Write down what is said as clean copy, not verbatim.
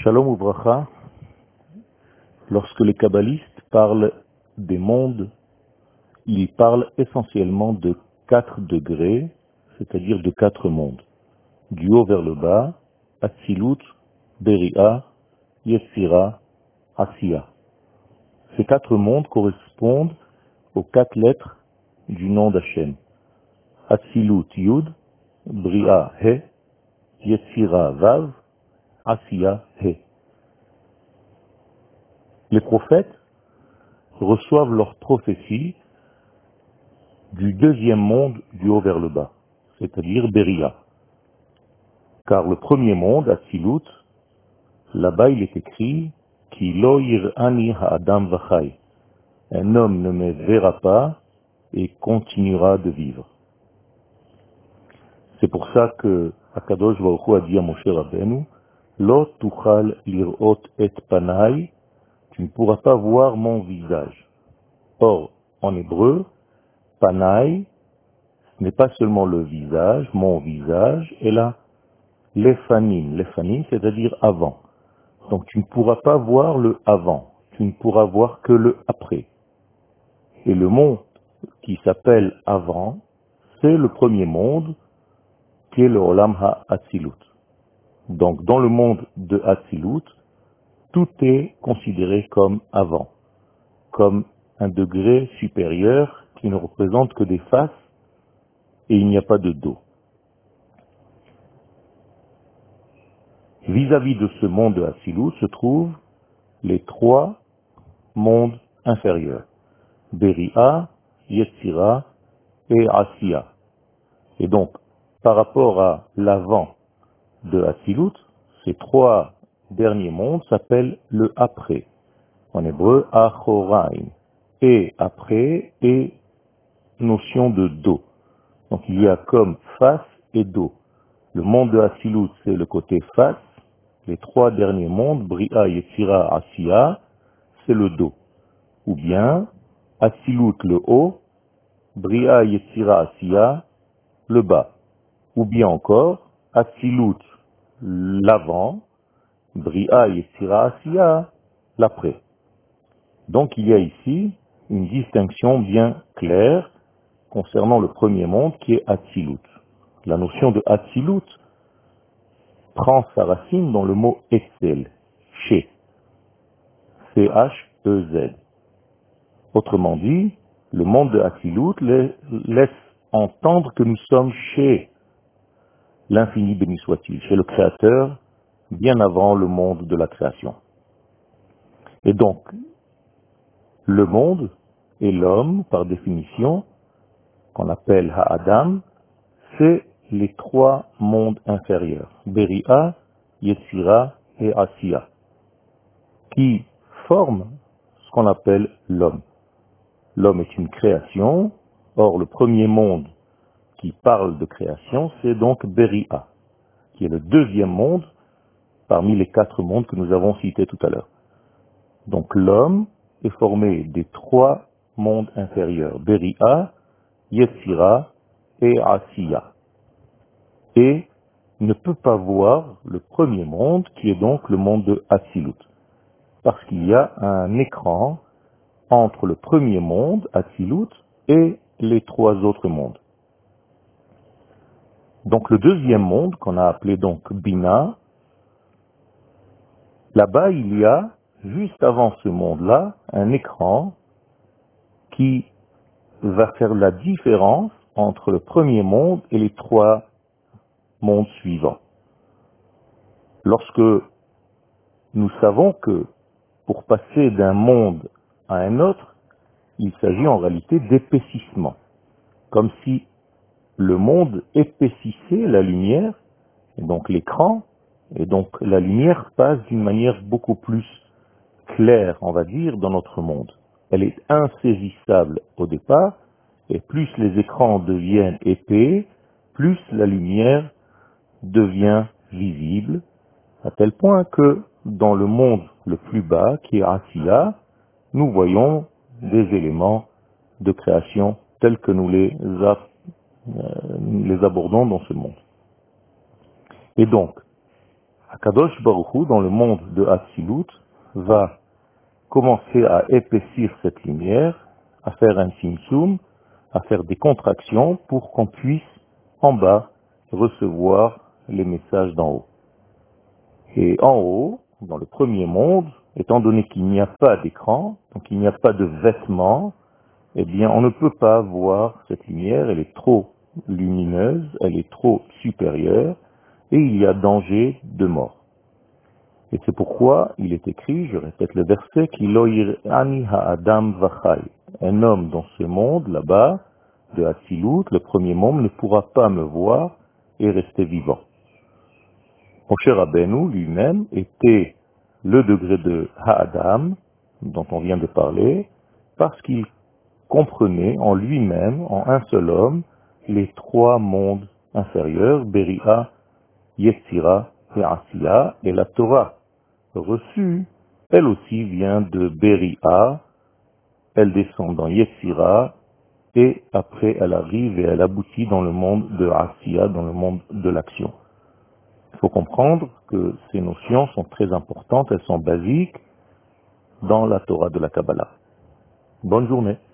Shalom Uvracha, lorsque les kabbalistes parlent des mondes, ils parlent essentiellement de 4 degrés, c'est-à-dire de 4 mondes. Du haut vers le bas, Atzilut, Beria, Yetzira, Asiya. Ces 4 mondes correspondent aux 4 lettres du nom d'Hachem. Atzilut Yud, Bria He, Yetzira Vav, Asiya He. Les prophètes reçoivent leur prophétie du deuxième monde du haut vers le bas, c'est-à-dire Beria. Car le premier monde, Atzilut, là-bas il est écrit Ki lo yir'ani ha'adam v'chai. Un homme ne me verra pas et continuera de vivre. C'est pour ça que Akadosh Baruch Hu a dit à Moshe Rabbeinu Lo tuchal lir'ot et panai, tu ne pourras pas voir mon visage. Or, en hébreu, panai, ce n'est pas seulement le visage, mon visage, et là, l'ephanim, c'est-à-dire avant. Donc tu ne pourras pas voir le avant, tu ne pourras voir que le après. Et le monde qui s'appelle avant, c'est le premier monde, qui est le Olam HaAtzilut. Donc dans le monde de Atzilut, tout est considéré comme avant, comme un degré supérieur qui ne représente que des faces et il n'y a pas de dos. Vis-à-vis de ce monde de Atzilut se trouvent les 3 mondes inférieurs. Beria, Yetzira et Asiya. Et donc, par rapport à l'avant de Atzilut, ces 3 derniers mondes s'appellent le après. En hébreu, Achoraim. Et après est notion de dos. Donc il y a comme face et dos. Le monde de Atzilut, c'est le côté face. Les 3 derniers mondes, Bria, Yetzira, Asiya, c'est le dos. Ou bien, Atzilut le haut, Bria, Yetzira, Asiya, le bas. Ou bien encore, Atzilut l'avant, Bria, Yetzira, Asiya, l'après. Donc il y a ici une distinction bien claire concernant le premier monde qui est Atzilut. La notion de Atzilut prend sa racine dans le mot Etzel, chez, C-H-E-Z. Autrement dit, le monde de Atzilut laisse entendre que nous sommes chez l'infini béni soit-il, chez le Créateur, bien avant le monde de la création. Et donc, le monde et l'homme, par définition, qu'on appelle Ha'adam, c'est les 3 mondes inférieurs, Beria, Yetzira et Asiya, qui forment ce qu'on appelle l'homme. L'homme est une création, or le premier monde qui parle de création, c'est donc Beria, qui est le deuxième monde parmi les 4 mondes que nous avons cités tout à l'heure. Donc l'homme est formé des 3 mondes inférieurs, Beria, Yetzira et Asiya. Et ne peut pas voir le premier monde qui est donc le monde de Atzilut. Parce qu'il y a un écran entre le premier monde, Atzilut, et les 3 autres mondes. Donc le deuxième monde, qu'on a appelé donc Bina, là-bas il y a, juste avant ce monde-là, un écran qui va faire la différence entre le premier monde et les 3 mondes suivants. Lorsque nous savons que pour passer d'un monde à un autre, il s'agit en réalité d'épaississement, comme si le monde épaississait la lumière, et donc l'écran, et donc la lumière passe d'une manière beaucoup plus claire, on va dire, dans notre monde. Elle est insaisissable au départ, et plus les écrans deviennent épais, plus la lumière devient visible, à tel point que dans le monde le plus bas, qui est Asiya, nous voyons des éléments de création tels que nous les abordons dans ce monde. Et donc, Akadosh Baruch Hu, dans le monde de Hatzilut, va commencer à épaissir cette lumière, à faire un simsum, à faire des contractions pour qu'on puisse en bas recevoir les messages d'en haut. Et en haut, dans le premier monde, étant donné qu'il n'y a pas d'écran, donc il n'y a pas de vêtements, eh bien on ne peut pas voir cette lumière, elle est trop lumineuse, elle est trop supérieure, et il y a danger de mort. Et c'est pourquoi il est écrit, je répète le verset, Kiloir ani ha'adam vachai. Un homme dans ce monde, là-bas, de Hatzilut, le premier monde, ne pourra pas me voir et rester vivant. Moshe Rabbeinu lui-même était le degré de ha'adam, dont on vient de parler, parce qu'il comprenait en lui-même, en un seul homme, les trois mondes inférieurs, Beria, Yetzira et Asiya, et la Torah reçue, elle aussi vient de Beria, elle descend dans Yetzira, et après elle arrive et elle aboutit dans le monde de Asiya, dans le monde de l'action. Il faut comprendre que ces notions sont très importantes, elles sont basiques dans la Torah de la Kabbalah. Bonne journée.